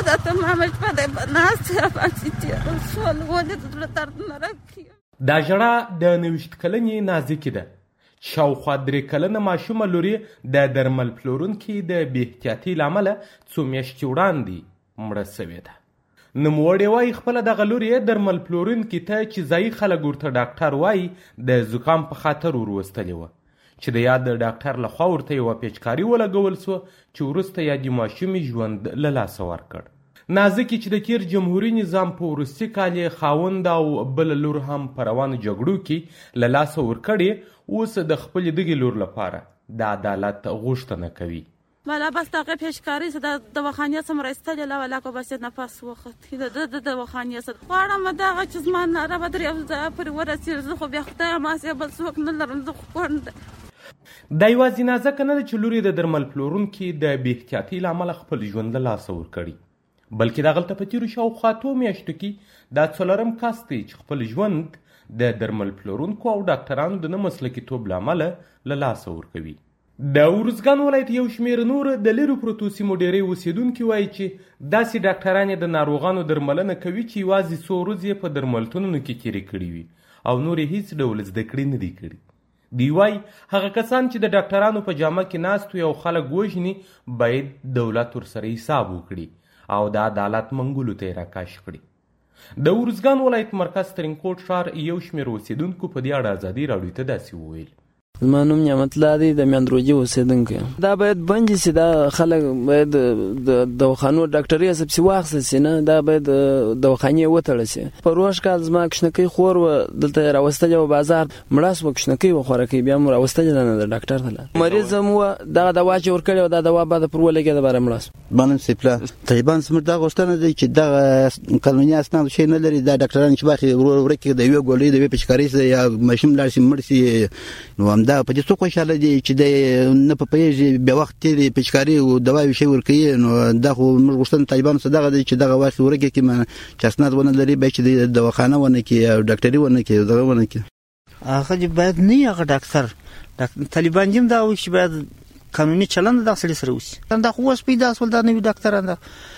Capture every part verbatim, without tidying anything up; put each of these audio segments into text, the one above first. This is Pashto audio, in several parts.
ساعته مامش په دې ناست راپاسې تېره شول ولې د زړه درد نه راکړي. دا ژړا د نویشت کلنې نازکې ده. شاوخوا درې کلنه ماشومه لور یې د درمل پلورونکي د بې احتیاطۍ له امله څو میاشتې وړاندې مړه سوې ده. نوموړې وایي خپله دغه لور یې درمل پلورونکي ته چې ځایي خلک ورته ډاکټر وایي د زکام په خاطر وروستلې وه چې د یاد ډاکټر لخوا ورته یوه پیچکاري ولګول سوه چې وروسته یادې ماشومې ژوند له لاسه ورکړ. نازکې چې د تېر جمهوري نظام په وروستي کال یې خاوند او بله لور هم په روانو جګړو کې له لاسه ورکړې، اوس د خپلې دغې لور لپاره د عدالت غوښتنه کوي. والا بس دغه پیشکاري څه د دواخانې څخه مې رایستلې له ولا که بس یې نفس وختي د د دواخانې څخه غواړم دغه چې زما ناره به درې ځایه پورې ورسېږي. زه خو بیا خدایه ماسې بل څوک نه لرم، زه خو کونډ. دا یوازې نازکه نه ده چې لور یې د درمل پلورونکي د بې احتیاطۍ له امله خپل ژوند له لاسه ورکړي، بلکې دغلته په تېرو شاوخوا اتو میاشتو کې دا څلورم کس دی چې خپل ژوند د درمل پلورونکو او ډاکټرانو د نه مسلکیتوب له امله له لاسه ورکوي. د ارزګان ولایت یو شمېر نور د لیرو پرتو سیمو ډېری اوسېدونکي وایي چې داسې ډاکټران د ناروغانو درملنه کوي چې یوازې څو ورځې په درملتونونو کې تېرې کړي وي او نور یې هیڅ ډول زده کړې نه دي کړي. دوی وایي هغه کسان چې د ډاکټرانو په جامه کې ناست وي او خلک وژني باید دولت ورسره حساب وکړي او د عدالت منګولو ته یې راکاش کړي. د ارزګان ولایت مرکز ترینکوټ ښار یو شمېر اوسېدونکو په دې اړه ازادي راډیو ته داسې وویل. زما نوم نعمت الله دی، د میاندروجي اوسېدونکی یم. دا باید بند شي، دا خلک باید د دواخانو ډاکټري حساب سي واخیستل سي، نه دا باید دواخانې وتړل سي. په روژ کال زما کشنکۍ خور وه، دلته یې راوستلې وه بازار، مړه سوه، کشنکۍ وه خوراکۍ، بیا مو راوستلې ده نه د ډاکټر ته لاړ. مریض هم وه، دغه دوا چې ورکړې وه دا دوا بعد پر ولګېده باره مړه سوه. منم سیپلا طالبان زموږ دا غوښتنه دی چې دغه قانوني اسناد شی نه لري، دا ډاکټران چې باخي ورکې د یوې ګولۍ د یوې پیچکارۍ سره یا ماشوم لاړ شي مړ شي، نو همدا په دې څوک خوشحاله دي چې د نه په پوهېږي بیا وخت تېرې پیچکاري او دواوې شی ورکوي. نو دا خو موږ غوښتنه طالبانو څه دغه دی چې دغه واخې ورکې کړي چې اسناد ونه لري، بیا چې د دواخانه ونه کړي او ډاکټري ونه کړي دغه ونه کړي. هغه چې باید نه وي هغه ډاکټر. طالبان هم دا وایي چې باید قانوني چلند دغه سړي سره وشي. دا خو اوس پیدا شول دا نوي ډاکټران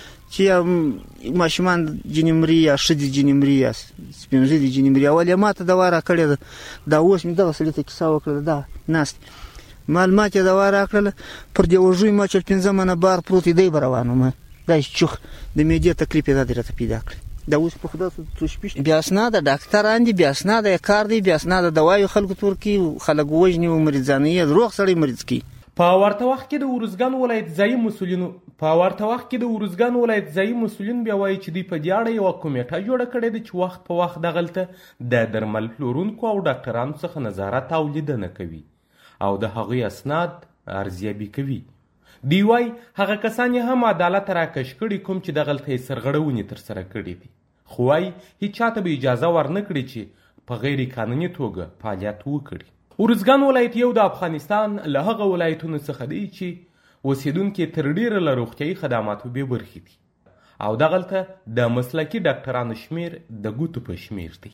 چې ماشومان ځینې مري یا ښځې ځینې مري یا سپین ږیري ځینې مري. اول یې ما ته دوا راکړې ده، دا اوس مې دغه سړي ته کیسه وکړله، دا ناست معلومات یې دوا راکړله، پر دې وژوی ما چې پنځه منه بار پروت دی به روان وم، دا چوخ د معدې تکلیف یې دا دې راته پیدا کړی. دا اوس په خدا څه شپې بیا اسناد ډاکټران دي، بیا اسناد یې کار دی، بیا اسناد دوایو خلکو تور کوي، خلک وژني او مریضان یې روغ سړی مریض کوي. په ورته وخت کې د ارزګان ولایت ځایي مسؤلینو په ورته وخت کې د ارزګان ولایت ځایي مسؤلین بیا وایي چې دوی په دې اړه یوه کمیټه جوړه کړې ده چې وخت په وخت دغلته د درمل پلورونکو او ډاکټرانو څخه نظارت او لیدنه کوي او د هغوی اسناد ارزیابي کوي. دوی وایي هغه کسان یې هم عدالت ته راکش کړي کوم چې دغلته یې سرغړونې ترسره کړي دي، خو وایي هیڅ چاته به اجازه ورنه کړي چې په غیر قانوني توګه فعالیت وکړي. ارزګان ولایت یو د افغانستان له هغه ولایتونو څخه دی چې اوسېدونکي تر ډیره له روغتیایي خدماتو بې برخې دي او دغلته د مسلکي ډاکټرانو شمیر د ګوتو په شمیر دی.